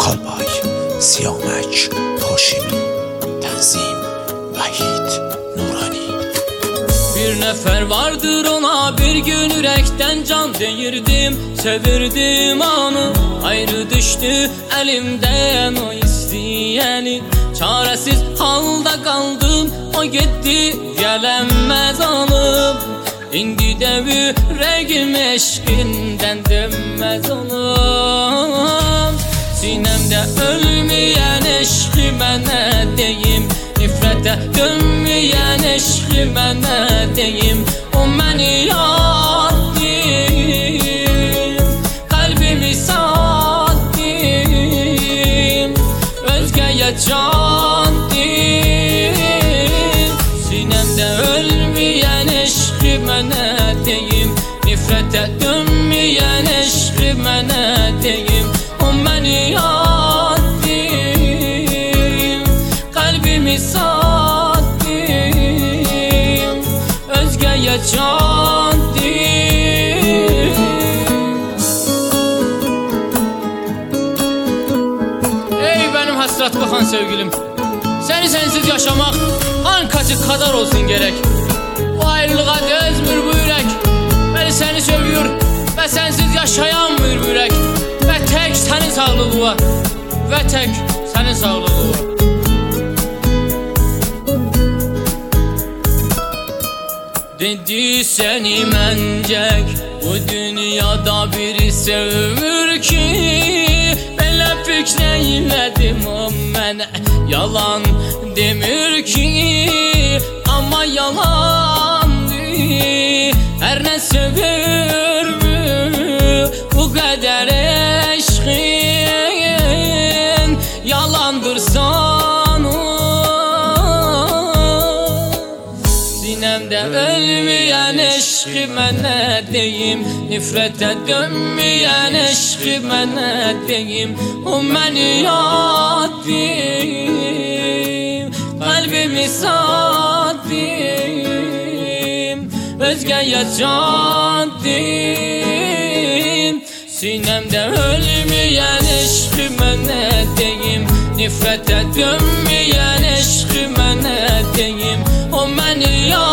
Kalbay, Siyamək, Haşimi, Tənzim, Vahid, Nurani. Bir nəfər vardır ona bir gün ürəkdən can deyirdim, sevirdim onu. Ayrı düşdü əlimdən o istəyəni, çarəsiz halda qaldım, o getdi gələnməz olub. İndi də ürəyim eşqindən dönməz olub. Sinəmdə ölməyən eşqi mənə deyim, nifrətə dönməyən eşqi mənə deyim. O məni yaddim, qəlbimi satdim, özgəyə candim. Sinəmdə ölməyən eşqi mənə deyim, nifrətə dönməyən eşqi mənə deyim. O məni yaddim, qəlbimi satdim, özgəyə candim. Ey benim hasrat bakan sevgilim, seni sensiz yaşamak hankacı kadar olsun gerek. Bu ayrılığa dözmür bu yürek, beni seni seviyor ve sensiz yaşayamıyor bu yürek. Ve tek senin sağlığı var, ve tek senin sağlığı var. Dedi seni məncək, bu dünyada biri sevmür ki. Belə fikrə elədim, o mənə yalan demir ki. Amma yalandır, hər nə sevirmür bu qədər eşqin. Yalandır sanır, sinəmdə ölməyən eşqi mənə deyim, nifrətə dönməyən eşqi mənə deyim. O məni yaddim, qəlbimi satdim, özgəyə candim. Sinəmdə ölməyən eşqi mənə deyim, nifrətə dönməyən eşqi mənə deyim. O məni